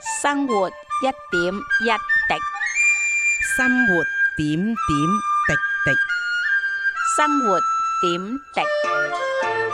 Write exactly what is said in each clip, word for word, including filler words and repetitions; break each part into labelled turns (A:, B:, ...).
A: 生活一點一滴，
B: 生活點點滴滴。
A: 生活點滴。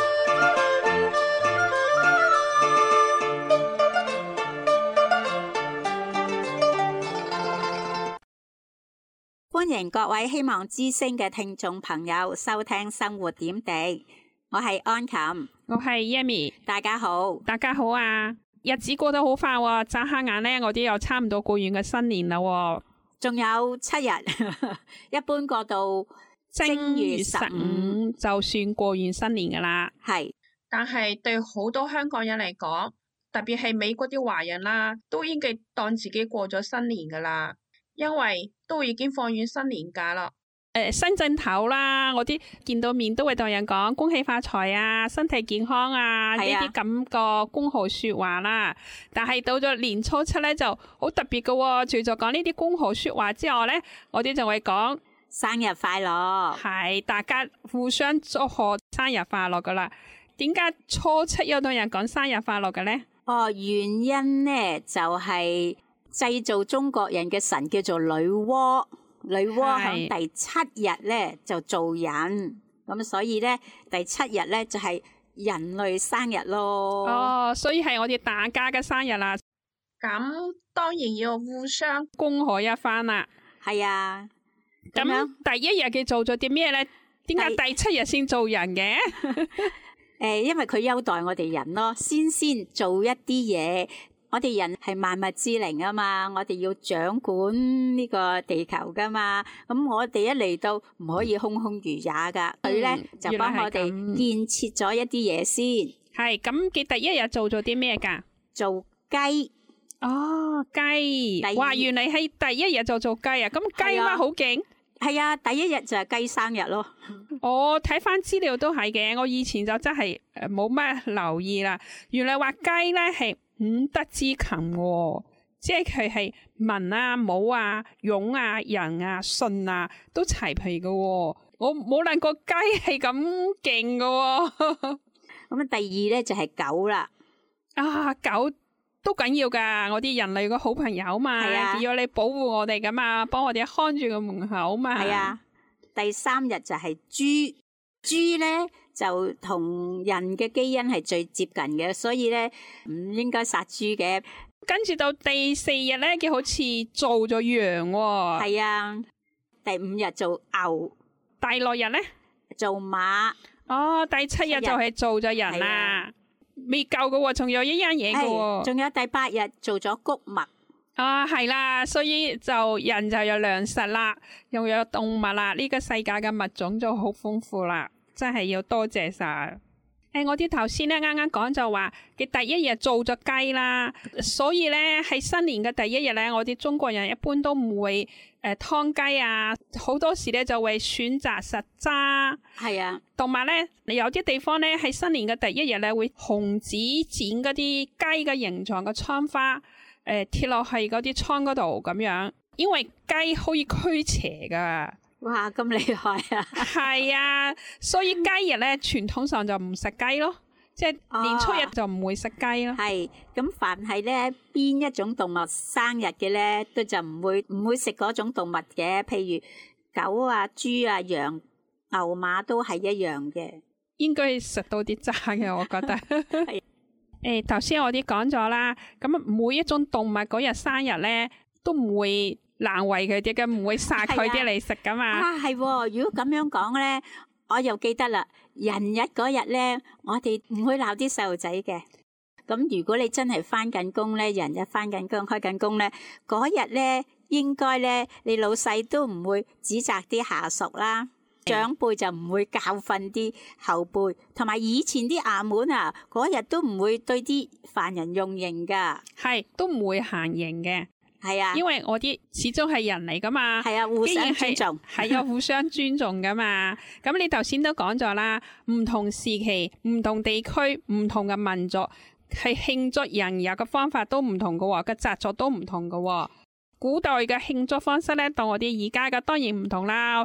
A: 歡迎各位希望之聲嘅聽眾朋友收聽生活點滴，我係安琴，
C: 我係 Yami，
A: 大家好，
C: 大家好啊！日子過得好快喎，眨下眼咧，我哋又差唔多過完嘅新年啦喎，
A: 仲有七日，一般過到正月十五
C: 就算過完新年噶啦。
A: 係，
D: 但係對好多香港人嚟講，特別係美國啲華人啦，都應該當自己過咗新年噶啦，因為都已經放完新年假啦。
C: 誒、呃，新正頭啦，我啲見到面都會同人講恭喜發財啊，身體健康啊，呢啲咁個恭賀說話啦。但係到咗年初七咧就好特別噶喎，除咗講呢啲恭賀說話之外咧，我哋就會講
A: 生日快樂，
C: 係大家互相祝賀生日快樂噶啦。點解初七有同人講生日快樂嘅咧？
A: 哦，原因咧就係、是、製造中國人嘅神叫做女媧。女媧喺第七日咧就做人，咁所以咧第七日咧就係人類生日咯。
C: 哦，所以係我哋大家嘅生日啦。
D: 咁當然要互相
C: 恭賀一番啦。
A: 係啊，咁
C: 咁
A: 樣
C: 第一日佢做咗啲咩咧？點解第七日先做人嘅？
A: 誒，因為佢優待我哋人咯，先先做一啲嘢。我哋人係萬物之靈啊嘛，我哋要掌管呢個地球噶嘛，咁我哋一嚟到唔可以空空如也噶，佢咧、嗯、就幫我哋建設咗一啲嘢先。
C: 係咁，佢第一日做咗啲咩噶？
A: 做雞。
C: 哦，雞。哇，原來係第一日就做雞啊！咁雞媽好勁。
A: 係啊，第一日就係雞生日咯。
C: 我睇翻資料都係嘅，我以前就真係誒冇乜留意啦。原來話雞咧係五德之禽、哦，即係佢係文啊、武啊、勇啊、仁啊、信啊都齊備嘅、哦。我冇諗過雞係咁勁嘅。
A: 咁啊，第二咧就係、是、狗啦。
C: 啊，狗都緊要噶，我啲人類嘅好朋友嘛，係要你保護我哋噶嘛，幫我哋看住個門口嘛。
A: 係啊，第三日就係豬，豬咧就同人嘅基因係最接近嘅，所以咧唔應該殺豬嘅。
C: 跟住到第四日咧，佢好似做咗羊、哦。
A: 係啊，第五日做牛，
C: 第六日咧
A: 做馬。
C: 哦，第七日就係做咗人啦。未夠嘅，仲有一樣嘢嘅，
A: 仲有第八日做咗穀物。
C: 啊，係啦，所以就人就有糧食啦，又有動物啦，呢、這個世界嘅物種就好豐富啦，真係要多謝晒。誒，我啲頭先咧啱啱講就話，佢第一日做咗雞啦，所以咧喺新年嘅第一日咧，我啲中國人一般都唔會誒劏雞啊，好多時咧就會選擇食渣。
A: 係啊，
C: 同埋咧，你有啲地方咧喺新年嘅第一日咧會紅紙剪嗰啲雞嘅形狀嘅窗花，誒貼落去嗰啲窗嗰度咁樣，因為雞可以驅邪噶。
A: 哇，咁厲害啊！
C: 係啊，所以雞日咧傳統上就唔食雞咯，即係年初一就唔會食雞咯。
A: 係、哦，咁凡係咧邊一種動物生日嘅咧，都就唔會唔會食嗰種動物嘅，譬如狗啊、豬啊、羊、牛、馬都係一樣嘅。
C: 應該食到啲渣嘅，我覺得。誒是，頭先、欸、我啲講咗啦，咁每一種動物嗰日生日咧都唔會難為佢啲嘅，唔會殺佢啲嚟食噶嘛。
A: 啊，係、啊，如果咁樣講咧，我又記得啦。人日嗰日咧，我哋唔會鬧啲細路仔嘅。咁如果你真係翻緊工咧，人日翻緊工、開緊工咧，嗰日咧應該咧，你老細都唔會指責啲下屬啦，嗯、長輩就唔會教訓啲後輩，同埋以前啲衙門啊，嗰日都唔會對啲犯人用刑噶，
C: 係都唔會行刑嘅。
A: 係啊，
C: 因為我啲始終係人嚟噶嘛，
A: 係啊，互相尊重，
C: 係有互相尊重噶嘛。咁你頭先都講咗啦，唔同時期、唔同地區、唔同嘅民族，係慶祝人日嘅方法都唔同噶喎，個習俗都唔同噶喎。古代嘅慶祝方式咧，同我哋而家嘅當然唔同啦。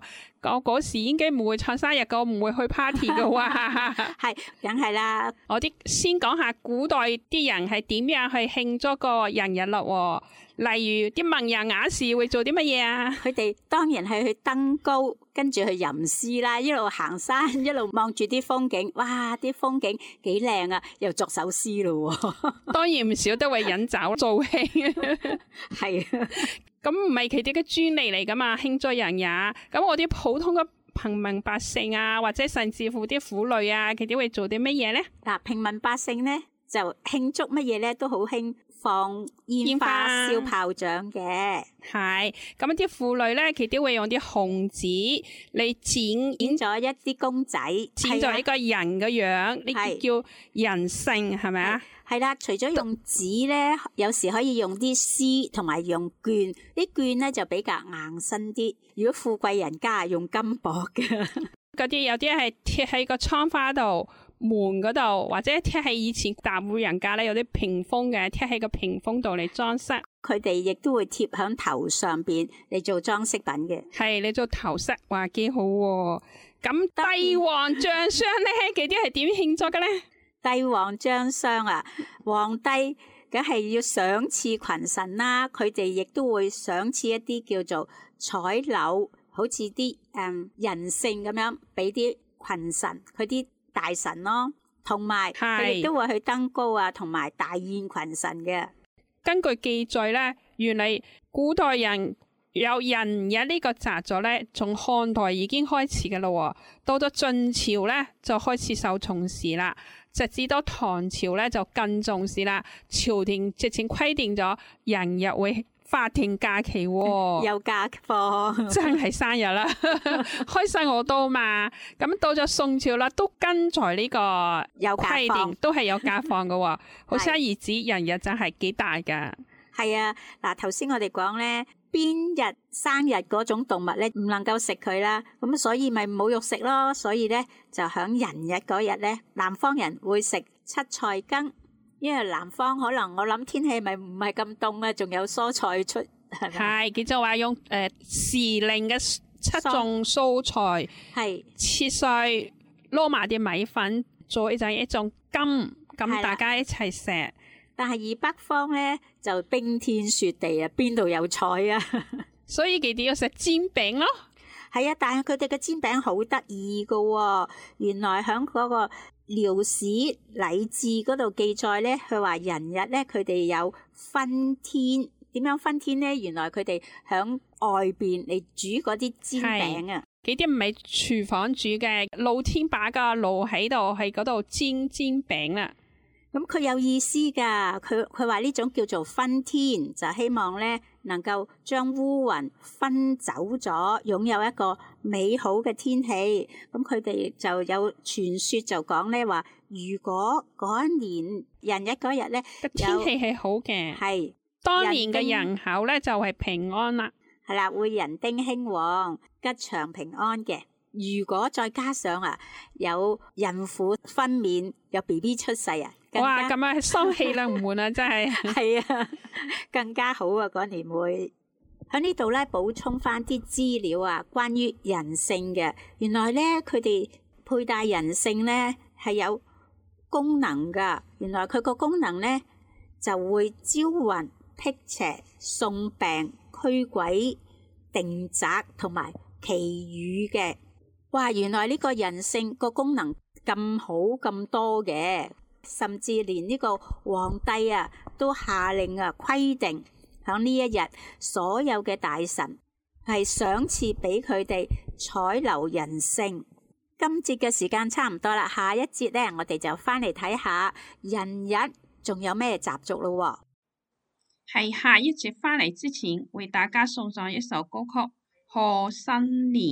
C: 我嗰時應該唔會唱生日嘅，我唔會去 party 嘅喎。
A: 係，梗係啦。
C: 我啲先講下古代啲人係點樣去慶祝個人日咯。例如啲文人雅士會做啲乜嘢啊？
A: 佢哋當然係去登高，跟住去吟詩啦，一路行山，一路望住啲風景，哇！啲風景幾靚啊，又作首詩咯。
C: 當然唔少都會飲酒做興，
A: 係啊。
C: 咁唔係佢哋嘅專利嚟噶嘛，慶祝人也。咁我啲普通嘅平民百姓啊，或者甚至乎啲婦女啊，佢哋會做啲乜嘢咧？嗱，
A: 平民百姓咧就慶祝乜嘢咧，都好興放煙花、燒炮仗嘅。
C: 係咁啲婦女咧，佢哋會用啲紅紙嚟剪
A: 剪咗一啲公仔，
C: 剪咗一個人嘅樣，呢啲叫人性，係咪啊？係
A: 啦，除咗用紙咧，有時可以用啲絲同埋用絹，啲絹咧就比較硬身啲。如果富貴人家用金箔嘅，
C: 嗰啲有啲係貼喺個窗花度、門嗰度，或者貼喺以前大戶人家咧有啲屏風嘅，貼喺個屏風度嚟裝飾。佢哋亦都會貼喺頭上邊嚟做裝飾品嘅。係你做頭飾，哇，幾好喎！咁帝王將相咧，佢啲係點慶祝嘅咧？
A: 帝王將相啊，皇帝梗係要賞賜群臣啦，佢哋亦都會賞賜一啲叫做彩柳，好似啲誒人性咁樣，俾啲群臣佢啲大臣咯，同埋佢亦都會去登高啊，同埋大宴群臣嘅。
C: 根據記載咧，原嚟古代人有人日呢個習俗咧，從漢代已經開始嘅咯，到咗晉朝咧就開始受重視啦。直至到唐朝咧就更重視啦，朝廷直情規定咗人日會法定假期喎，
A: 有假放，
C: 真係生日啦，開心好多嘛。咁到咗宋朝啦，都跟在呢個規定，都係有假放嘅喎。可想而知，人日真係幾大噶。
A: 係啊，嗱，頭先我哋講咧，邊日生日嗰種動物咧唔能夠食佢啦，咁所以咪冇肉食咯。所以咧就響人日嗰日咧，南方人會食七菜羹，因為南方可能我諗天氣咪唔係咁凍啊，仲有蔬菜出。
C: 係，佢就話用誒時令嘅七種蔬菜，
A: 係
C: 切碎撈埋啲米粉，做一陣一種羹，咁大家一齊食。
A: 但係而北方咧就冰天雪地啊，邊度有菜啊？
C: 所以佢哋要食煎餅咯。
A: 係啊，但係佢哋嘅煎餅好得意噶喎。原來喺嗰個遼史禮志嗰度記載咧，佢話人日咧佢哋有分天，點樣分天咧？原來佢哋喺外邊嚟煮嗰啲煎餅啊。
C: 幾啲唔係廚房煮嘅，露天擺個爐喺度，喺嗰度煎煎餅啦。
A: 咁佢有意思噶，佢佢話呢種叫做分天，就希望咧能夠將烏雲分走咗，擁有一個美好嘅天氣。咁佢哋就有傳說就講咧話，如果嗰一年人日嗰日咧
C: 個天氣係好嘅，
A: 係
C: 當年嘅人口咧就係平安啦，
A: 係啦，會人丁興旺、吉祥平安嘅。如果再加上啊有孕婦分娩，有 B B 出世啊，
C: 哇！咁啊，喪氣啦，唔悶啊，真係
A: 係啊，更加好啊！嗰年會喺呢度咧補充翻啲資料啊，關於人性嘅。原來咧佢哋佩戴人性咧係有功能噶。原來佢個功能咧就會招魂、辟邪、送病、驅鬼、定宅同埋祈雨嘅。哇！原來呢個人性個功能咁好咁多嘅。甚至連呢個皇帝啊都下令啊規定響呢一日所有嘅大臣係賞賜俾佢哋彩留人性。今節嘅時間差唔多啦，下一節咧我哋就翻嚟睇下人日仲有咩習俗咯。
D: 係下一節翻嚟之前，為大家送上一首歌曲《賀新年》。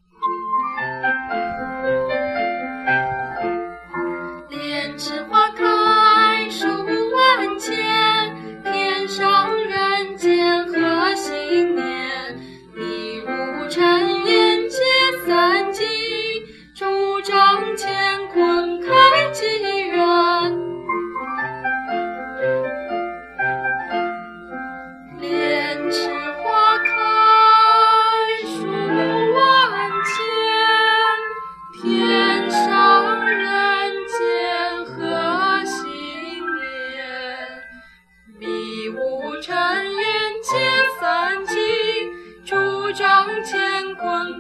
E: 蓮池花開數萬千，天上人間賀新年。一入塵煙解三際，主掌乾坤開吉緣。蓮池花開數萬千。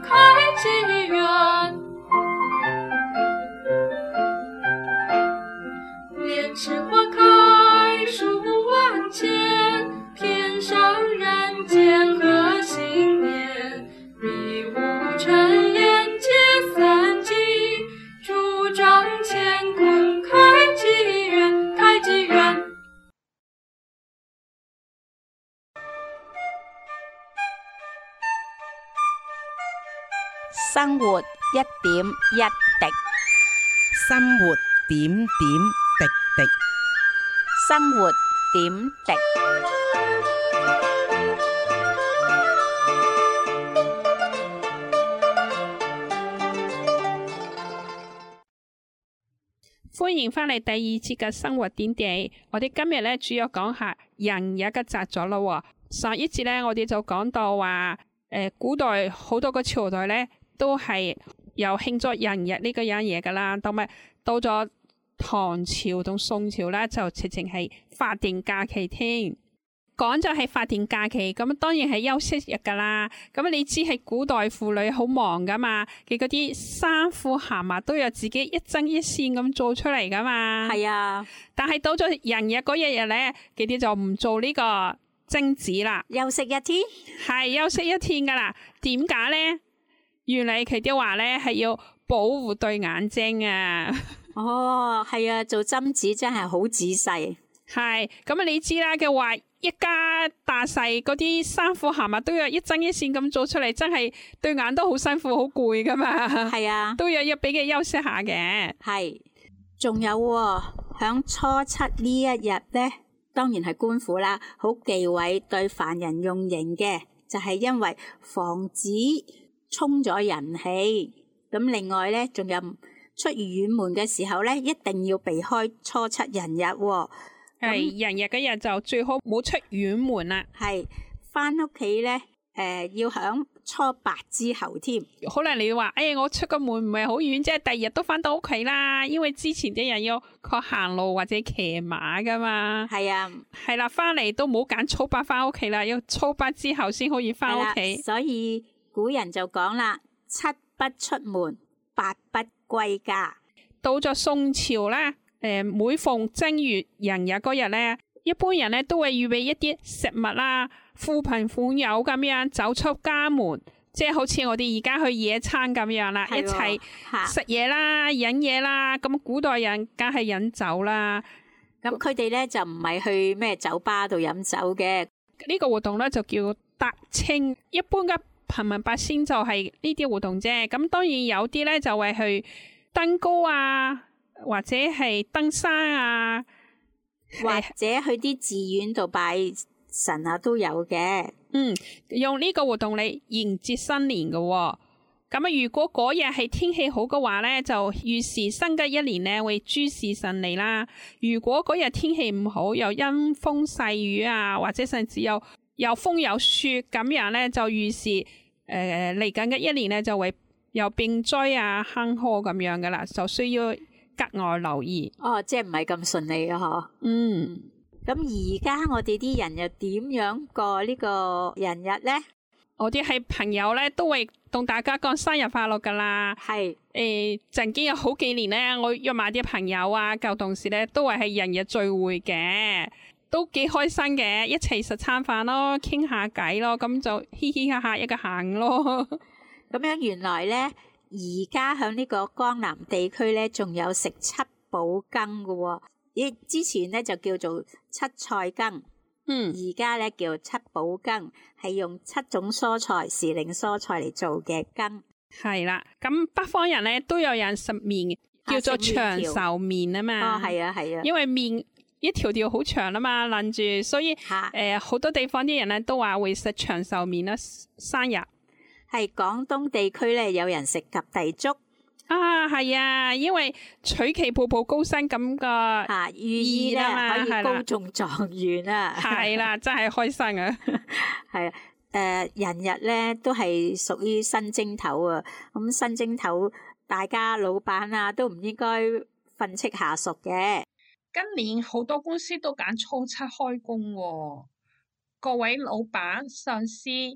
E: 開濟源，蓮池花開數萬千，天上人間賀新年，迷霧塵煙皆散盡，拄杖乾坤開濟源，開濟源。
A: 生活一點一滴，
B: 生活點點滴滴。
A: 生活點滴。
C: 歡迎翻嚟第二節嘅生活點滴。我哋今日咧主要講下人日嘅習俗咯。上一節咧我哋就講到話，誒、呃，古代好多個朝代咧都係有慶祝人日呢個樣嘢噶啦，同埋到咗唐朝同宋朝咧就直情係法定假期添。講就係法定假期，咁當然係休息日噶啦。咁你知係古代婦女好忙噶嘛，佢嗰啲衫褲鞋襪都有自己一針一線咁做出嚟噶嘛。
A: 係啊，
C: 但係到咗人日嗰一日咧，佢哋就唔做呢個貞子啦，
A: 休息一天。
C: 係休息一天噶啦。點解咧？原嚟佢哋話咧係要保護對眼睛啊。
A: 哦，係啊，做針子真係好仔細。
C: 係咁啊，你知啦嘅話，一家大細嗰啲衫褲鞋襪都要一針一線咁做出嚟，真係對眼都好辛苦好攰噶嘛。
A: 係啊，
C: 都有要俾佢休息下嘅。
A: 係，仲有喎，響初七呢一日咧，當然係官府啦，好忌諱對凡人用刑嘅，就係因為防止沖咗人氣。咁另外咧，仲有出遠門嘅時候咧，一定要避開初七人日喎。
C: 係人日嗰日就最好冇出遠門啦。
A: 係翻屋企咧，誒、呃、要響初八之後添。
C: 可能你話，誒、哎、我出個門唔係好遠啫，第二日都翻到屋企啦。因為之前啲人要靠行路或者騎馬噶嘛。
A: 係啊，
C: 係啦，翻嚟都冇揀初八翻屋企啦，要初八之後先可以翻屋企。
A: 所以古人就講啦，七不出門，八不歸家。
C: 到咗宋朝咧。誒，每逢正月人日嗰日咧，一般人咧都會預備一啲食物啦，扶貧款友咁樣走出家門，即係好似我哋而家去野餐咁樣啦，一齊食嘢啦、飲嘢啦。咁古代人梗係飲酒啦，
A: 咁佢哋咧就唔係去咩酒吧度飲酒嘅。
C: 呢個活動咧就叫踏青。一般嘅平民百姓就係呢啲活動啫。咁當然有啲咧就會去登高啊。或者係登山啊，
A: 或者去啲寺院度拜神啊，都有嘅。
C: 嗯，用呢個活動嚟迎接新年嘅、哦。咁啊，如果嗰日係天氣好嘅話咧，就預示新嘅一年咧會諸事順利啦。如果嗰日天氣唔好，又陰風細雨啊，或者甚至有有風有雪咁樣咧，就預示誒嚟緊嘅一年咧就會有病災啊、坎坷咁樣噶啦，就需要格外留意。哦，
A: 即係唔係咁順利啊？嗬。
C: 嗯。
A: 咁而家我哋啲人又點樣過呢個人日咧？
C: 我啲係朋友咧，都會同大家講生日快樂噶啦。
A: 係。
C: 誒，曾經有好幾年咧，我約埋啲朋友啊、舊同事咧，都係係人日聚會嘅，都幾開心嘅，一齊食餐飯咯，傾下偈咯，咁就嘻嘻哈哈一個行咯。
A: 咁樣原來咧。而家喺呢個江南地區咧，仲有食七寶羹嘅喎。咦，之前咧就叫做七菜羹，
C: 嗯，
A: 而家咧叫七寶羹，係用七種蔬菜、時令蔬菜嚟做嘅羹。
C: 係啦，咁北方人咧都有人食麵，叫做長壽麵啊嘛。
A: 哦，係啊，係啊。
C: 因為麵一條條好長啊嘛，諗住，所以誒好、呃、多地方啲人咧都話會食長壽麵啦，生日。
A: 係廣東地區咧，有人食及第粥
C: 啊，係啊，因為取其步步高升咁個
A: 啊寓意咧，可以高中狀元啊，
C: 係啦，真係開心啊！
A: 係啊，誒，人日咧都係屬於新正頭啊，咁新正頭，大家老闆啊都唔應該訓斥下屬嘅。
D: 今年好多公司都揀初七開工喎，各位老闆、上司。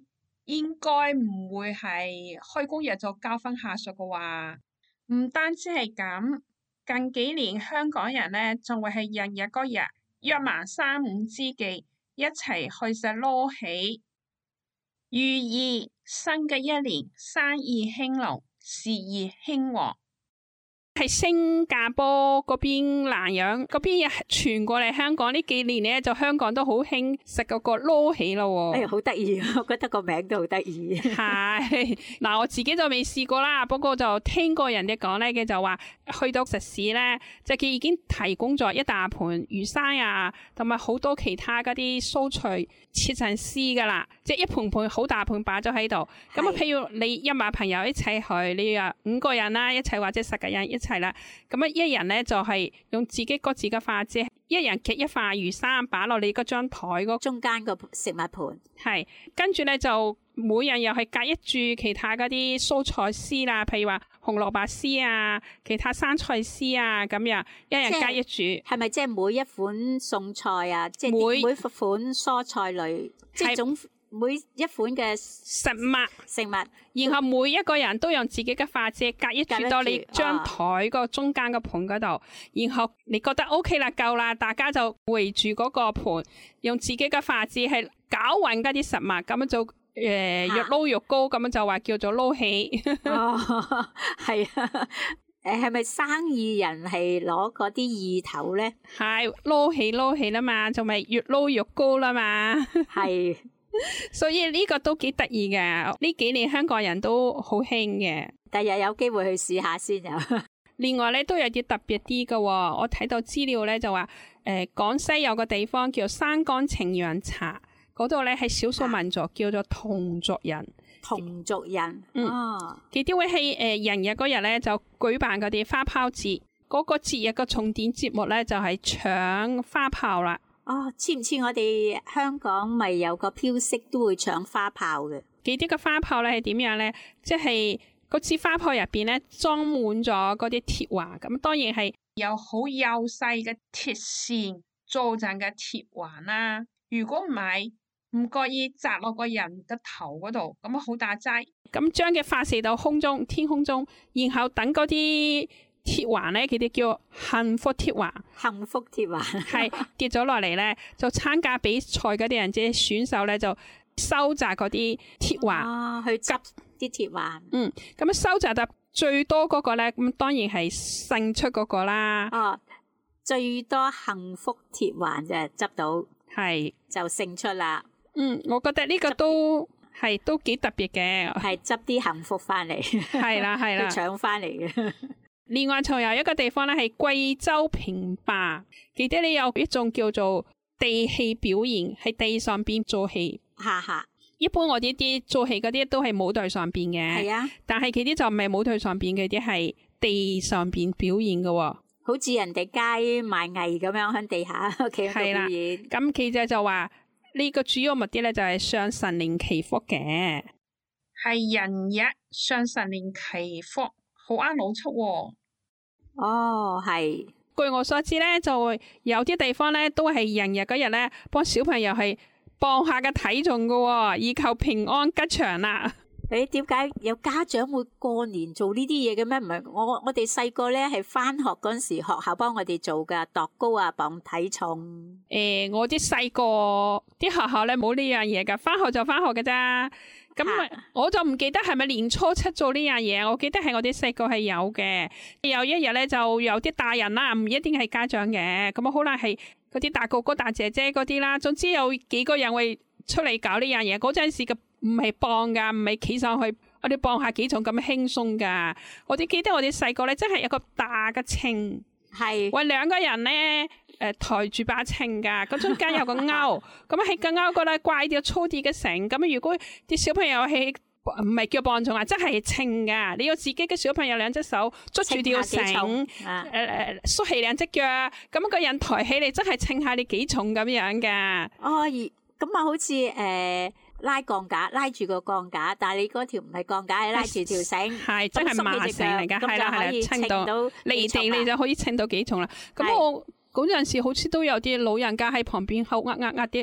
D: 應該唔會係開工日就交翻下屬嘅話。唔單止係咁，近幾年香港人呢仲會係人日嗰日約埋三五知己一齊去食撈喜，寓意新嘅一年生意興隆，事業興旺。
C: 係新加坡嗰邊南洋嗰邊傳過嚟香港呢幾年咧，就香港都好興食嗰個撈喜咯。
A: 哎呀，好得意，我覺得個名都好得意。
C: 係嗱，我自己就未試過啦，不過就聽過人哋講咧嘅，就話去到食肆咧，就佢已經提供咗一大盤魚生啊，同埋好多其他嗰啲蔬菜切成絲噶啦，即係一盤盤好大盤擺咗喺度。咁啊，譬如你一埋朋友一齊去，你話五個人啦，一齊或者十個人一齊。係啦，咁啊，一人咧就係、是、用自己各自嘅筷子，一人夾一塊魚生擺落你嗰張台嗰
A: 中間個食物盤，
C: 係跟住咧就每人又係夾一注其他嗰啲蔬菜絲啦，譬如話紅蘿蔔絲啊，其他生菜絲啊，咁樣一人夾一注。係
A: 咪即係每一款餸菜啊？即係每每款蔬菜類，即係總。每一款嘅
C: 食物，
A: 食物，
C: 然後每一個人都用自己嘅筷子夾一注到你張台個中間個盤嗰度，哦、然後你覺得 OK 啦，夠啦，大家就圍住嗰個盤，用自己嘅筷子係攪勻嗰啲食物，咁樣就誒越撈越高，咁樣就話叫做撈喜。
A: 哦，係啊，誒係咪生意人係攞嗰啲意頭咧？
C: 係撈喜撈喜啦嘛，就咪越撈越高啦嘛。係。所以呢個都幾得意嘅，呢幾年香港人都好興嘅。
A: 第日有機會去試下先有。
C: 另外咧都有啲特別啲嘅，我睇到資料咧就話，誒、呃、廣西有個地方叫山崗晴陽茶，嗰度咧係少數民族、啊、叫做侗族人。
A: 侗族人，
C: 嗯，佢啲會喺誒人日嗰日咧就舉辦嗰啲花炮節，嗰、那個節日嘅重點節目咧就係、是、搶花炮啦。
A: 哦，似唔似我哋香港咪有個飄色都會搶花炮嘅？
C: 幾啲嘅花炮咧係點樣咧？即係嗰支花炮入邊咧裝滿咗嗰啲鐵環，咁當然係
D: 有好幼細嘅鐵線做成嘅鐵環啦。如果唔係唔覺意砸落個人嘅頭嗰度，咁啊好大劑。
C: 咁將嘅發射到空中，天空中，然後等嗰啲鐵環咧，佢哋叫幸福鐵環，
A: 幸福鐵環
C: 係跌咗落嚟咧，就參加比賽嗰啲人即係選手咧，就收集嗰啲鐵環，
A: 啊，去執啲鐵環。
C: 嗯，咁收集得最多嗰個咧，咁當然係勝出嗰個啦。
A: 哦，最多幸福鐵環就執到，
C: 係
A: 就勝出啦。
C: 嗯，我覺得呢個都係都幾特別嘅，
A: 係執啲幸福翻嚟，
C: 係啦係啦，
A: 搶翻嚟嘅。
C: 另外仲有一個地方咧係貴州平霸，記得你有一種叫做地戲表演，喺地上邊做戲。
A: 哈哈，
C: 一般我哋啲做戲嗰啲都係舞台上邊嘅，係啊，但係佢啲就唔係舞台上邊嘅，啲係地上邊表演嘅，
A: 好似人哋街賣藝咁樣喺地下企喺度表演。
C: 咁記者就話呢、這個主要目的咧就係向神靈祈福嘅，
D: 係人日向神靈祈福。好啱腦出喎！
A: 哦，係。
C: 據我所知咧，就有啲地方咧都係人日嗰日咧幫小朋友係磅下嘅體重噶，以求平安吉祥啦。
A: 誒，點解有家長會過年做呢啲嘢嘅咩？唔係我我哋細個咧係翻學嗰陣時，學校幫我哋做噶，度高啊，磅體重。
C: 誒、欸，我啲細個啲學校咧冇呢樣嘢噶，翻學就翻學噶咋。咁我就唔記得係咪年初七做呢樣嘢，我記得係我啲細個係有嘅。有一日咧就有啲大人啦，唔一定係家長嘅，咁啊可能係嗰啲大哥哥大姐姐嗰啲啦，總之有幾個人會出嚟搞呢樣嘢。嗰陣時嘅唔係磅噶，唔係企上去我哋磅下幾重咁輕鬆噶。我哋記得我哋細個咧真係有個大嘅秤，係喂兩個人咧。誒、呃，抬住把秤噶，咁中間有個鈎，咁喺個鈎嗰度掛條粗啲嘅繩，咁如果啲小朋友係唔係叫磅重啊，真係稱噶，你要自己嘅小朋友兩隻手捉住條繩，誒誒縮起兩隻腳，咁個人抬起嚟真係稱下你幾重咁樣噶。
A: 哦，咁啊，好似誒、呃、拉鋼架，拉住個鋼架，但係你嗰條唔係鋼架，係拉住條繩，
C: 係真係麻繩嚟噶，係啦係啦，稱到離地你就可以稱到幾重啦。咁我嗰陣時好似都有啲老人家喺旁邊口呃呃呃啲，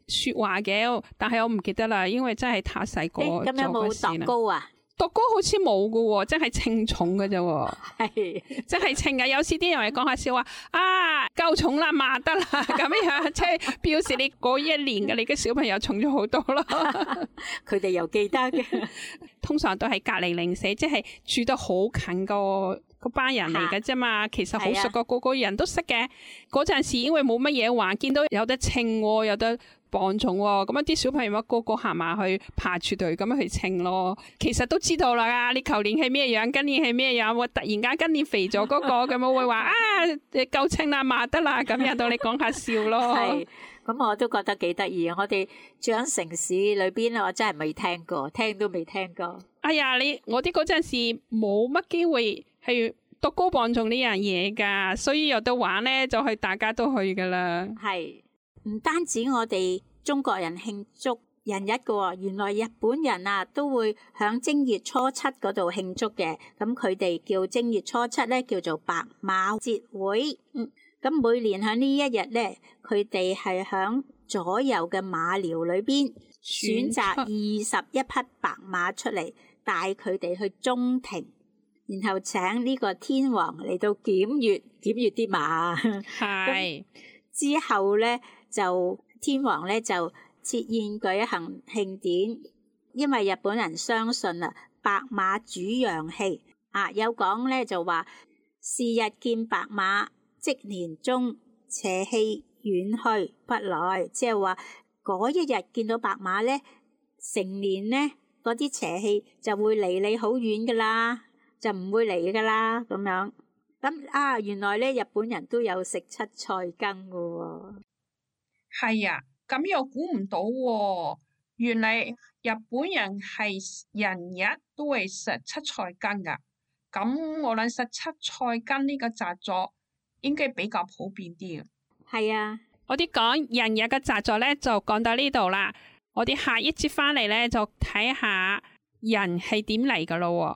C: 說話嘅，但係我唔記得啦，因為真係太細個
A: 誒咁有冇度高啊？
C: 度高好似冇噶喎，真係稱重噶啫喎，
A: 係
C: 真係稱噶。有時啲人講下笑話啊，夠重啦，麻得啦，咁樣即係表示你嗰一年嘅你嘅小朋友重咗好多咯。
A: 佢哋又記得嘅，
C: 通常都係隔離鄰舍，即係住得好近個嗰班人嚟嘅啫嘛。其實好熟個，個個人都識嘅。嗰陣時因為冇乜嘢玩，見到有得稱，有得磅重喎，咁啊啲小朋友個個行埋去排住隊咁樣去稱咯。其實都知道啦，你舊年係咩樣，今年係咩樣，我突然間今年肥咗嗰、嗰個咁樣會話啊夠稱啦，麻得啦，咁樣到你講下笑咯。
A: 係，咁我都覺得幾得意啊！我哋住喺城市裏邊，我真係未聽過，聽都未聽過。
C: 哎呀，你我啲嗰陣時冇乜機會係度高磅重呢樣嘢噶，所以有得玩咧就係大家都去噶啦。
A: 係。唔單止我哋中國人慶祝人日嘅喎，原來日本人啊都會響正月初七嗰度慶祝嘅。咁佢哋叫正月初七咧叫做白馬節會。嗯，咁每年喺呢一日咧，佢哋係響左右嘅馬寮裏邊選擇二十一匹白馬出嚟，帶佢哋去中庭，然後請呢個天皇嚟到檢閱檢閱啲馬。
C: 係
A: 之後咧。就天皇咧就設宴舉行慶典，因為日本人相信啊，白馬主陽氣啊，有講咧就話是日見白馬，即年終邪氣遠去不來，即係話嗰一日見到白馬咧，成年咧嗰啲邪氣就會離你好遠噶啦，就唔會嚟噶啦咁樣。咁啊，原來咧日本人都有食七菜羹噶喎。
D: 係啊，咁又估唔到喎，原嚟日本人係人日都會食七菜羹噶。咁我諗食七菜羹呢個習俗應該比較普遍啲嘅。
A: 係啊，
C: 我啲講人日嘅習俗咧就講到呢度啦。我哋下一節翻嚟咧就睇下人係點嚟噶咯。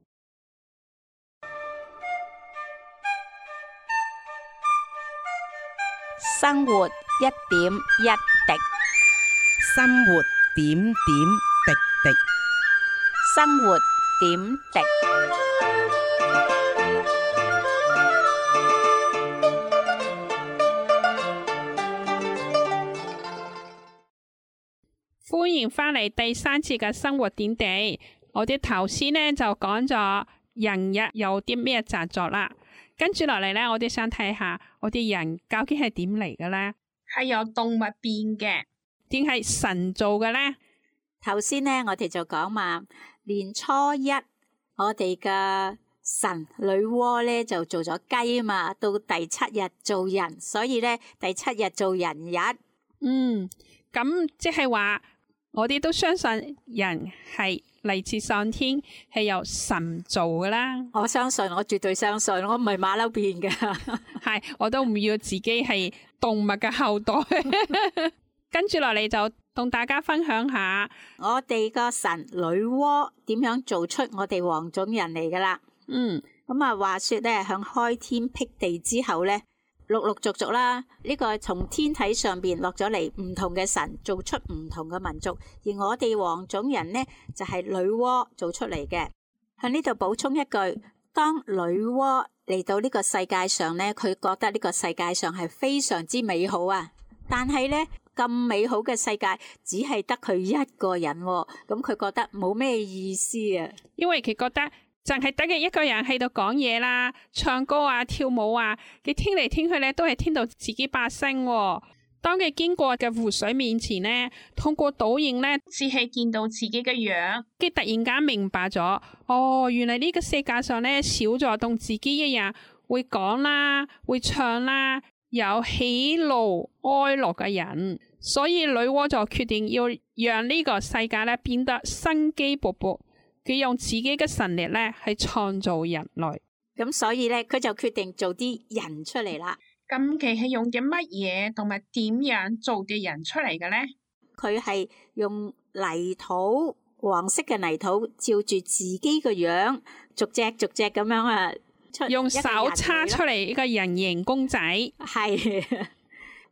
A: 生活一點一滴，
B: 生活點點滴滴，
A: 生活點滴。
C: 歡迎翻嚟第三次嘅生活點滴。我哋頭先呢就講咗人日有啲咩習俗啦。跟住落嚟咧，我哋想睇下我哋人究竟係點嚟嘅咧？
D: 係由動物變嘅，
C: 定係神做嘅咧？
A: 頭先咧，我哋就講嘛，年初一我哋嘅神女媧咧就做咗雞啊嘛，到第七日做人，所以咧第七日做人日。
C: 嗯，咁即係話我哋都相信人係嚟自上天，係由神做噶啦。
A: 我相信，我絕對相信，我唔係馬騮變嘅。
C: 係，我都唔要自己係動物嘅後代。跟住落嚟就同大家分享下，
A: 我哋個神女媧點樣做出我哋黃種人嚟噶啦。
C: 嗯，
A: 咁啊，話說咧，響開天辟地之後咧，陸陸續續啦，呢個從天體上邊落咗嚟唔同嘅神，做出唔同嘅民族，而我哋黃種人呢，就係女媧做出嚟嘅。喺呢度補充一句，當女媧嚟到呢個世界上呢，佢覺得呢個世界上係非常之美好啊，但係呢，咁美好嘅世界只係得佢一個人，咁佢覺得冇咩意思啊，
C: 因為佢覺得淨係得嘅一個人喺度講嘢啦、唱歌啊、跳舞啊，佢聽嚟聽去咧都係聽到自己把聲。當佢經過嘅湖水面前咧，通過倒影咧，
D: 只係見到自己嘅樣，
C: 佢突然間明白咗，哦，原來呢個世界上咧少咗同自己一樣會講啦、會唱啦、有喜怒哀樂嘅人，所以女媧就決定要讓呢個世界咧變得生機勃勃。佢用自己嘅神力咧，去創造人類。
A: 咁所以咧，佢就決定做啲人出嚟啦。
D: 咁佢係用嘅乜嘢同埋點樣做啲人出嚟嘅咧？
A: 佢係用泥土，黃色嘅泥土，照住自己個樣，逐隻逐隻咁樣啊，出
C: 用手叉出嚟一個人形公仔。
A: 係，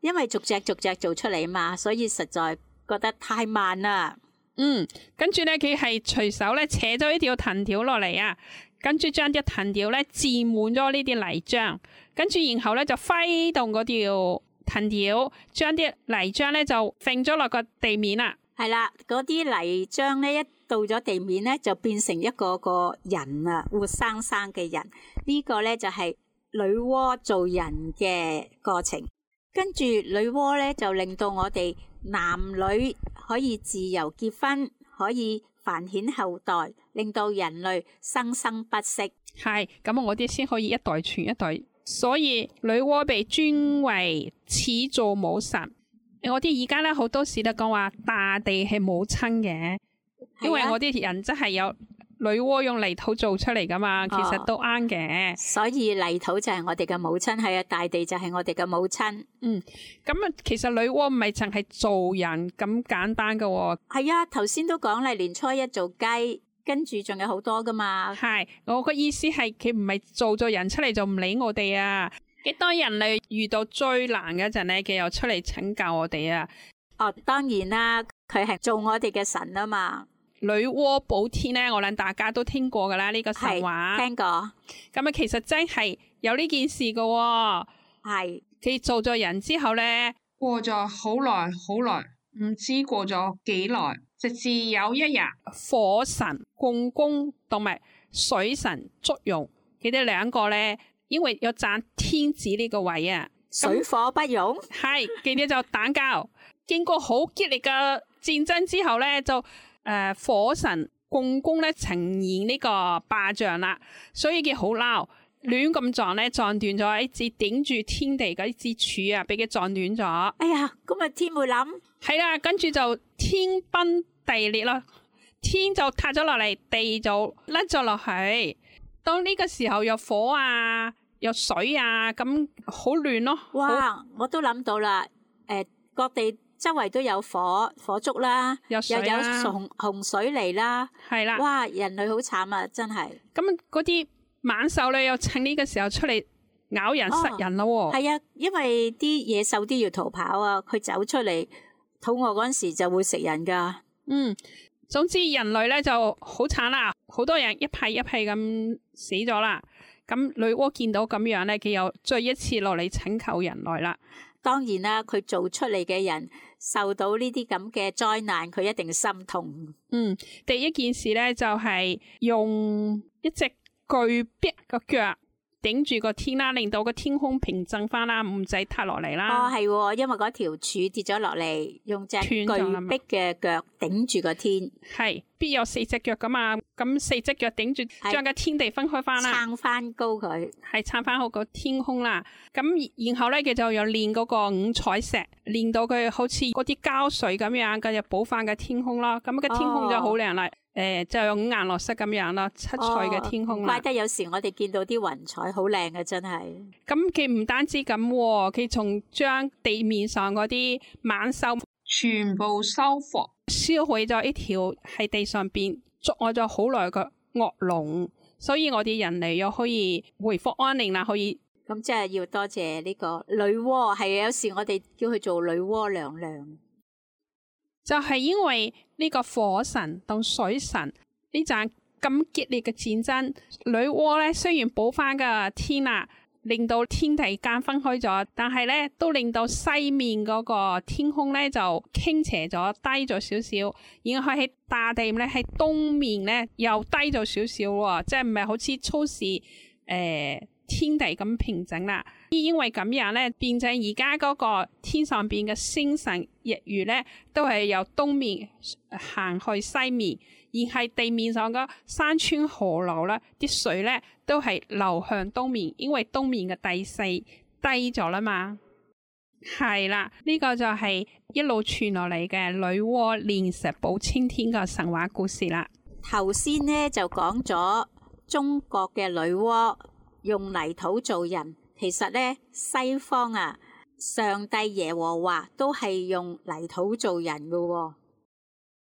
A: 因為逐隻逐隻做出嚟嘛，所以實在覺得太慢啦。
C: 嗯，跟住咧佢係隨手咧扯咗呢條藤條落嚟啊，跟住將啲藤條咧沾滿咗呢啲泥漿，跟住然後咧就揮動嗰條藤條，將啲泥漿咧就揈咗落個地面啦。
A: 係啦，嗰啲泥漿咧一到咗地面咧，就變成一個個人啊，活生生嘅人。呢個咧就係女媧做人嘅過程。跟住女媧咧就令到我哋男女可以自由結婚，可以繁衍後代，令到人類生生不息。
C: 係咁，我哋先可以一代傳一代。所以女媧被尊為始造母神。我哋而家咧好多時都講話大地係母親嘅，因為我啲人真係有女媧用泥土做出嚟噶嘛，其實都啱嘅。
A: 所以泥土就係我哋嘅母親，係啊，大地就係我哋嘅母親。
C: 嗯，咁啊，其實女媧唔係淨係做人咁簡單噶喎。
A: 係啊，頭先都講啦，年初一做雞，跟住仲有好多噶嘛。
C: 係，我個意思係佢唔係做咗人出嚟就唔理我哋啊。當人類遇到最難嗰陣咧，佢又出嚟拯救我哋啊！
A: 哦，當然啦，佢係做我哋嘅神啊嘛。
C: 女媧補天咧，我諗大家都聽過噶啦，呢、這個神話。
A: 聽過。
C: 咁啊，其實真係有呢件事噶、哦。
A: 係。
C: 佢做咗人之後咧，
D: 過咗好耐好耐，唔知過咗幾耐，直至有一日，
C: 火神共工同埋水神祝融，佢哋兩個咧。因為有爭天子呢個位啊，
A: 水火不容，
C: 係佢哋就打交，經過好激烈嘅戰爭之後咧，就誒、呃、火神共工咧呈現呢個霸掌啦，所以佢好嬲，亂咁撞咧，撞斷咗一支頂住天地嘅一支柱啊，俾佢撞斷咗。
A: 哎呀，咁啊天會冧，
C: 係啦，跟住就天崩地裂咯，天就塌咗落嚟，地就甩咗落去。當呢個時候有火啊，有水啊，咁好亂咯。
A: 哇！我都諗到啦，誒、呃，各地周圍都有火火燭啦，
C: 有水啦，
A: 又有洪洪水嚟啦，
C: 係啦。
A: 哇！人類好慘啊，真係。
C: 咁嗰啲猛獸咧，又趁呢個時候出嚟咬人、哦、殺人咯。係
A: 啊，因為啲野獸都要逃跑啊，佢走出嚟肚餓嗰陣時就會食人噶。
C: 嗯，總之人類咧就好慘啦，好多人一批一批咁死咗啦。咁女媧見到咁樣咧，佢又再一次落嚟拯救人類啦。
A: 當然啦，佢做出嚟嘅人受到呢啲咁嘅災難，佢一定心痛。
C: 嗯，第一件事咧就係、是、用一隻巨鱉個腳頂住個天啦，令到個天空平靜翻啦，唔使塌落嚟啦。
A: 哦，係，因為嗰條柱跌咗落嚟，用隻巨鱉嘅腳頂住個天。係，
C: 必有四隻腳噶嘛，咁四隻腳頂住，將個天地分開翻啦，
A: 撐翻高佢，
C: 係撐翻好個天空啦。咁然後咧，佢就有練嗰個五彩石，練到佢好似嗰啲膠水咁樣，咁就補翻個天空咯。咁個天空就好靚啦。哦誒、呃，就有五顏六色咁樣咯，七彩嘅天空啦。
A: 怪得有時我哋見到啲雲彩好靚嘅，真係。
C: 咁佢唔單止咁，佢仲將地面上嗰啲猛獸
D: 全部收復，
C: 燒毀咗一條喺地上邊捉我咗好耐嘅惡龍，所以我哋人類又可以回復安寧啦，可以。
A: 咁即係要多謝呢個女媧，係有時我哋叫佢做女媧娘娘。
C: 就係因為呢個火神同水神呢陣咁激烈嘅戰爭，女媧咧雖然補翻個天啦，令到天地間分開咗，但係咧都令到西面嗰個天空咧就傾斜咗，低咗少少，然後喺大地咧喺東面咧又低咗少少喎，即係唔係好似初時誒、呃、天地咁平靜啦。因為咁樣咧，變成而家嗰個天上邊嘅星辰日月咧，都係由東面行去西面，而係地面上嘅山川河流咧，啲水咧都係流向東面，因為東面嘅地勢低咗啦嘛。係啦，呢、這個就係一路傳落嚟嘅女媧煉石補青天嘅神話故事啦。
A: 頭先咧就講咗中國嘅女媧用泥土做人。其實咧，西方啊，上帝耶和華都係用泥土做人噶喎。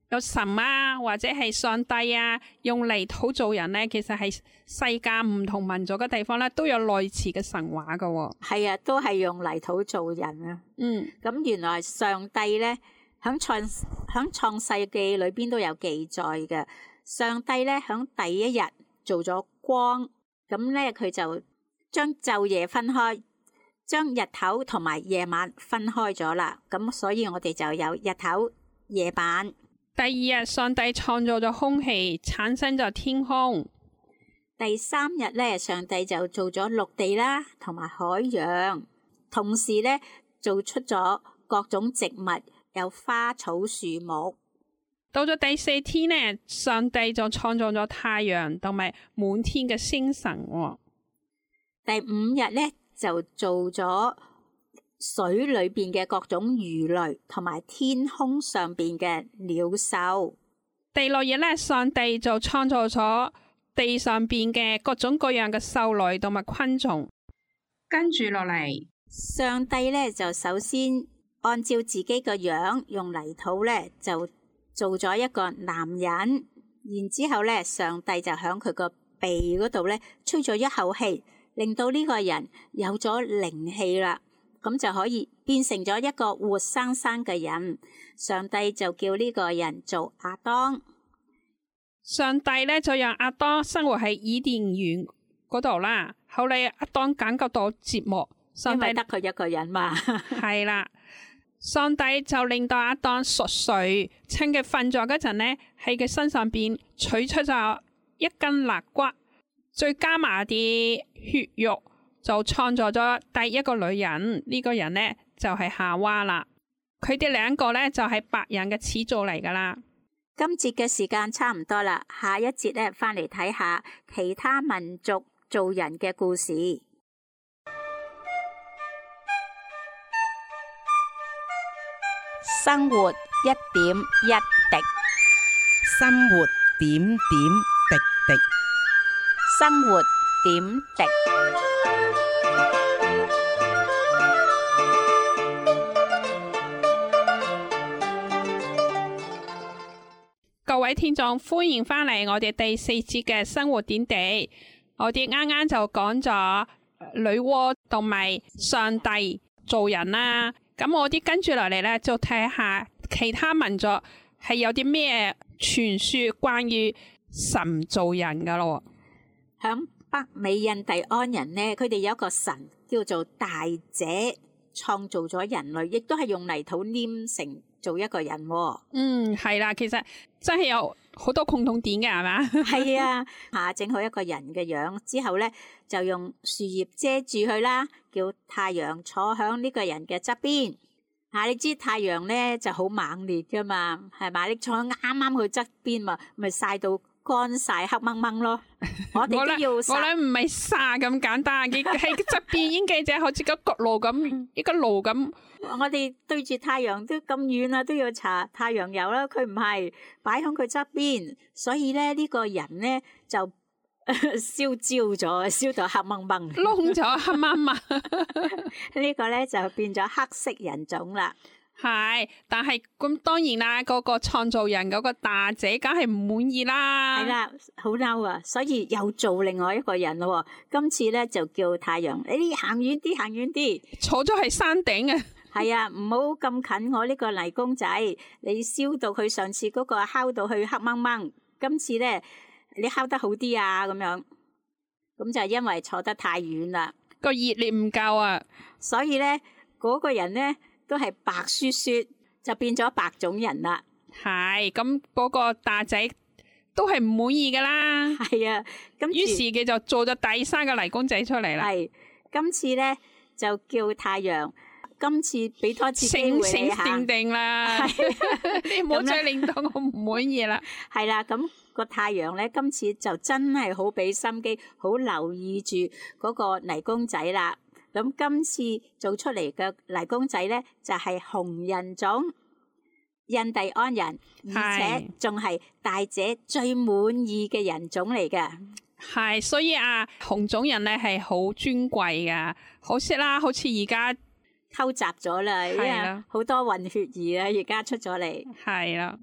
C: 有神啊，或者係上帝啊，用泥土做人咧，其實係世界唔同民族嘅地方咧，都有類似嘅神話噶、哦。
A: 係啊，都係用泥土做人啊。
C: 嗯，
A: 咁原來上帝咧喺創喺創世記裏邊都有記載嘅。上帝咧喺第一日做咗光，咁咧佢就將晝夜分開，將日頭同埋夜晚分開咗啦。咁所以我哋就有日頭、夜晚。
C: 第二日，上帝創造咗空氣，產生咗天空。
A: 第三日咧，上帝就做咗陸地啦，同埋海洋，同時咧做出咗各種植物，有花草樹木。
C: 到咗第四天呢，上帝就創造咗太陽同埋滿天嘅星辰。
A: 第五日咧就做咗水裏邊嘅各種魚類，同埋天空上邊嘅鳥獸。
C: 第六日咧，上帝就創造咗地上邊嘅各種各樣嘅獸類同埋昆蟲。
D: 跟住落嚟，
A: 上帝咧就首先按照自己個樣，用泥土咧就做咗一個男人，然之後咧上帝就響佢個鼻嗰度咧吹咗一口氣，令到呢個人有咗靈氣啦。咁就可以變成咗一個活生生嘅人，上帝就叫呢個人做亞當。
C: 上帝咧就讓亞當生活喺伊甸園嗰度啦。後嚟亞當感覺到寂寞，上帝
A: 得佢一個人嘛，
C: 係啦。上帝就令到亞當熟睡，趁佢瞓咗嗰陣呢，喺佢身上邊取出咗一根肋骨，再加埋啲血肉。就創造咗第一個女人，呢、這個人呢，就係、是、夏娃啦。佢哋兩個呢，就係、是、白人嘅始祖嚟噶啦。
A: 今節嘅時間差唔多啦，下一節呢，翻嚟睇下其他民族做人嘅故事。
B: 生活一點一滴，生活點點滴滴，
A: 生活點滴。
C: 各位聽眾，歡迎翻嚟我哋第四節嘅生活點滴。我哋啱啱就講咗女媧同埋上帝做人啦。咁我哋跟住落嚟咧，就睇下其他民族係有啲咩傳說關於神做人噶咯。
A: 響北美印第安人呢，佢哋有一個神叫做大姐，創造咗人類，亦都係用泥土黏成做一個人。
C: 嗯，係啦，其實真係有好多共同點嘅，係嘛？
A: 係啊，下整好一個人嘅樣之後咧，就用樹葉遮住佢啦，叫太陽坐響呢個人嘅側邊。吓、啊，你知太陽咧就好猛烈噶嘛，係嘛？你坐啱啱佢側邊嘛，咪曬到乾晒黑掹掹咯。我哋都要曬。
C: 我咧唔係曬咁簡單，佢喺側邊已經記者好似個焗爐咁，一個爐咁。
A: 我哋對住太陽都咁遠啦，都要搽太陽油啦。佢唔係擺響佢側邊，所以咧呢、這個人咧就燒焦咗，燒到黑掹掹，
C: 燶咗黑掹掹。
A: 呢個咧就變咗黑色人種啦。
C: 係，但係咁當然啦，嗰、那個創造人嗰個大姐梗係唔滿意啦。
A: 係啦，好嬲啊！所以又做另外一個人咯。今次咧就叫太陽，你行遠啲，行遠啲，
C: 坐咗喺山頂啊！
A: 係啊，唔好咁近我呢個泥公仔，你燒到佢上次嗰個烤到佢黑掹掹，今次咧你烤得好啲啊，咁樣，咁就因為坐得太遠啦，
C: 個熱力唔夠啊，
A: 所以咧嗰、那個人咧都係白雪雪，就變咗白種人啦。
C: 係，咁嗰個大仔都係唔滿意噶啦。
A: 係啊，咁
C: 於是佢就做咗第三個泥公仔出嚟啦。
A: 係，今次咧就叫太陽。今次俾多次機會你
C: 醒醒定啦，你唔好再令到我唔滿意啦。
A: 係啦，咁、那個太陽咧，今次就真係好俾心機，好留意住嗰個泥公仔啦。咁今次做出嚟嘅泥公仔咧，就係、是、紅人種印第安人，而且仲係大姐最滿意嘅人種嚟嘅。
C: 係，所以啊，紅種人咧係好尊貴噶，可惜啦，好似而家。
A: 偷襲咗啦，因為好多混血兒啊，而家出咗嚟。
C: 係啦，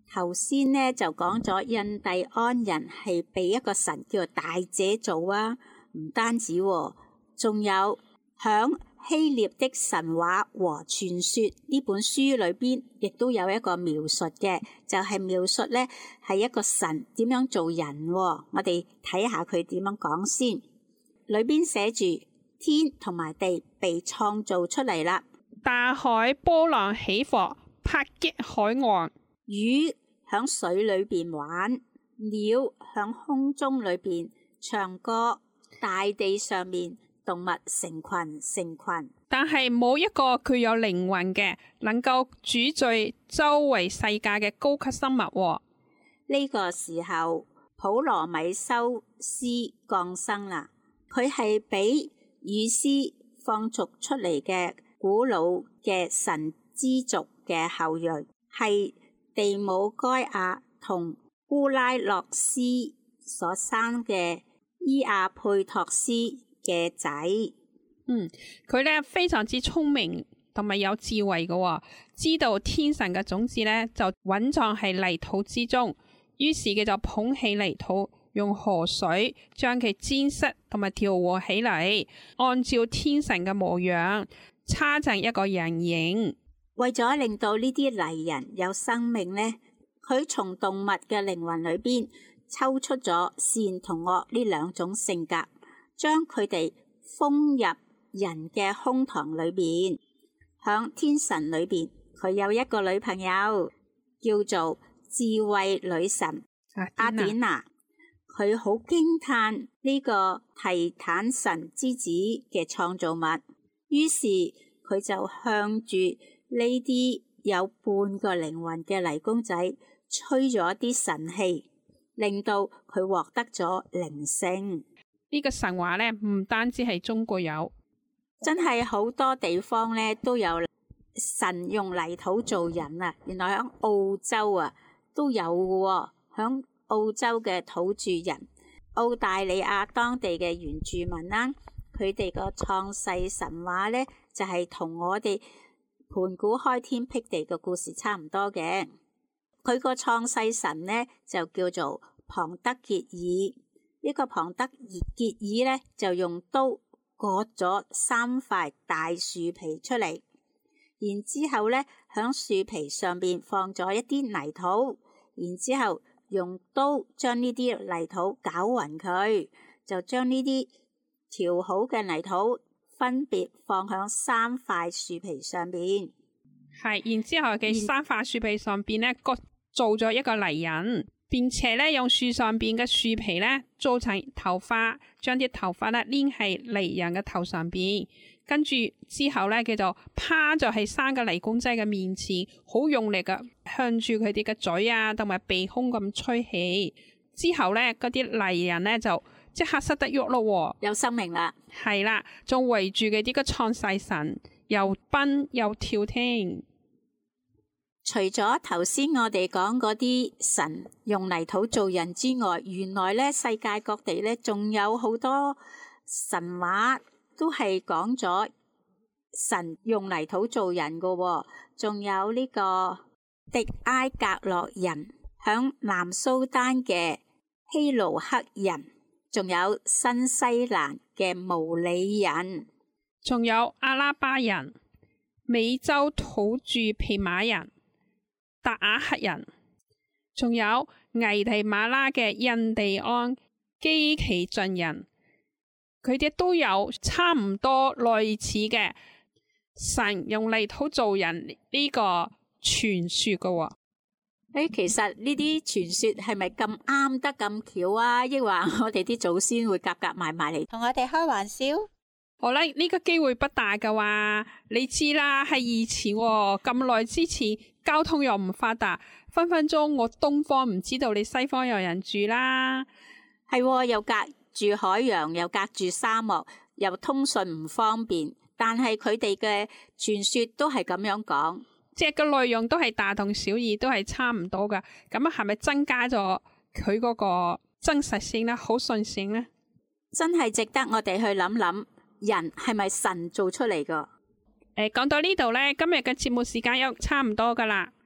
A: 頭先咧就講咗印第安人係被一個神叫做大姐做啊，唔單止喎，仲有響希臘的神話和傳說呢本書裏邊，亦都有一個描述嘅，就係、是、描述咧係一個神點樣做人喎。我哋睇下佢點樣講先。裏邊寫住天同埋地被創造出嚟啦，
C: 大海波浪起伏，拍擊海岸。
A: 魚響水裏邊玩，鳥響空中裏邊唱歌，大地上面動物成群成群，
C: 但係冇一個具有靈魂嘅，能夠主宰周圍世界嘅高級生物喎。
A: 呢個時候，普羅米修斯降生啦，佢係俾雨斯放逐出嚟嘅古老嘅神之族嘅後裔，係地母該亞同烏拉諾斯所生嘅伊亞佩托斯嘅仔。
C: 嗯，佢咧非常之聰明同埋有智慧嘅喎，知道天神嘅種子咧就蘊藏喺泥土之中，於是佢就捧起泥土，用河水將佢沾濕同埋調和起嚟，按照天神嘅模樣插成一個人形。
A: 為咗令到呢啲泥人有生命呢，佢從動物嘅靈魂裏邊抽出咗善同惡呢兩種性格，將佢哋封入人嘅胸膛裏邊。響天神裏邊，佢有一個女朋友叫做智慧女神阿典娜，佢好驚嘆呢個提坦神之子嘅創造物，於是佢就向住呢啲有半個靈魂嘅泥公仔吹咗啲神氣，令到佢獲得咗靈性。
C: 呢個神話咧唔單止係中國有，
A: 真係好多地方咧都有神用泥土做人啊！原來喺澳洲啊都有嘅，響澳洲嘅土著人、澳大利亞當地嘅原住民啦，佢哋個創世神話咧就係同我哋盤古開天闢地嘅故事差唔多嘅。佢個創世神咧就叫做龐德傑爾。呢個龐德傑爾咧就用刀割咗三塊大樹皮出嚟，然之後咧響樹皮上邊放咗一啲泥土，然之後用刀將呢啲泥土攪勻佢，就將呢啲調好嘅泥土分別放響三塊樹皮上邊。
C: 係，然之後嘅三塊樹皮上邊咧，各做咗一個泥人。並且咧用樹上邊嘅樹皮咧做成頭髮，將啲頭髮咧黏喺泥人嘅頭上邊，跟住之後咧佢就趴咗喺三個泥公仔嘅面前，好用力嘅向住佢哋嘅嘴啊同埋鼻孔咁吹氣，之後咧嗰啲泥人咧就即刻識得喐咯，
A: 有生命啦。
C: 係啦，仲圍住佢啲個創世神，又奔又跳添。
A: 除咗頭先我哋講嗰啲神用泥土做人之外，原來咧世界各地咧仲有好多神話都係講咗神用泥土做人噶喎。仲有呢個迪埃格洛人，響南蘇丹嘅希盧克人，仲有新西蘭嘅毛里人，
C: 仲有阿拉巴人、美洲土著皮馬人、達雅克人，仲有危地馬拉嘅印第安基奇俊人，佢哋都有差唔多類似嘅神用泥土做人呢個傳說噶喎。
A: 誒，其實呢啲傳說係咪咁啱得咁巧啊？抑或我哋啲祖先會夾夾埋埋嚟同我哋開玩笑？
C: 好啦，呢個機會不大噶話，你知啦，係以前喎，咁耐之前，交通又唔發達，分分鐘我東方唔知道你西方有人住啦。
A: 係喎，又隔住海洋，又隔住沙漠，又通訊唔方便。但係佢哋嘅傳說都係咁樣講，
C: 即係個內容都係大同小異，都係差唔多噶。咁啊，係咪增加咗佢嗰個真實性咧？好信性咧？
A: 真係值得我哋去諗諗。人係咪神做出嚟噶？
C: 誒，講到呢度咧，今日嘅節目時間又差唔多噶啦。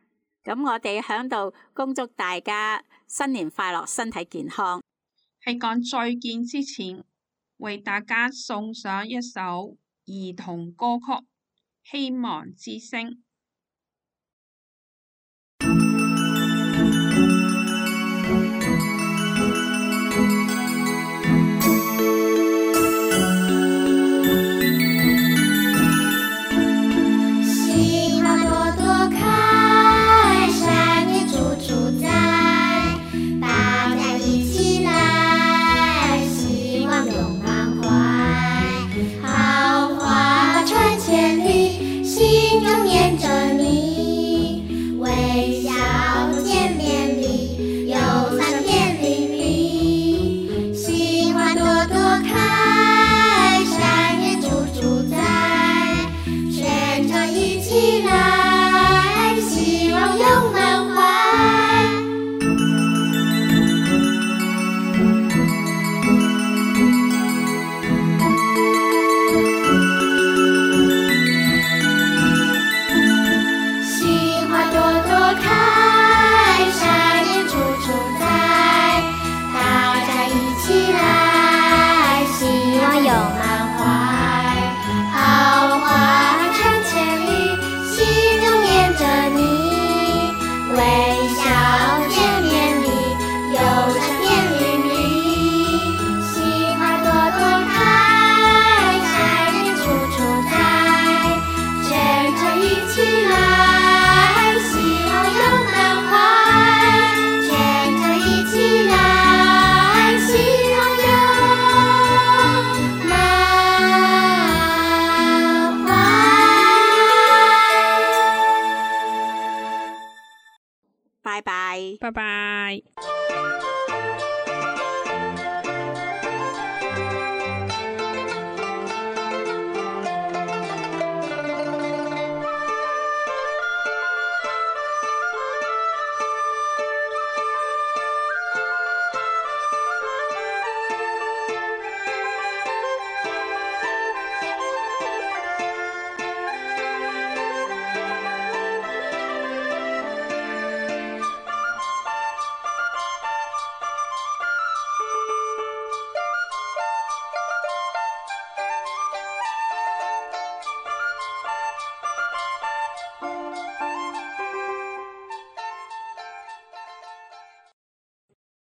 A: 咁我哋喺度恭祝大家新年快樂，身體健康。
D: 喺講再見之前，為大家送上一首兒童歌曲《希望之聲》。
A: 拜拜。
C: 拜拜。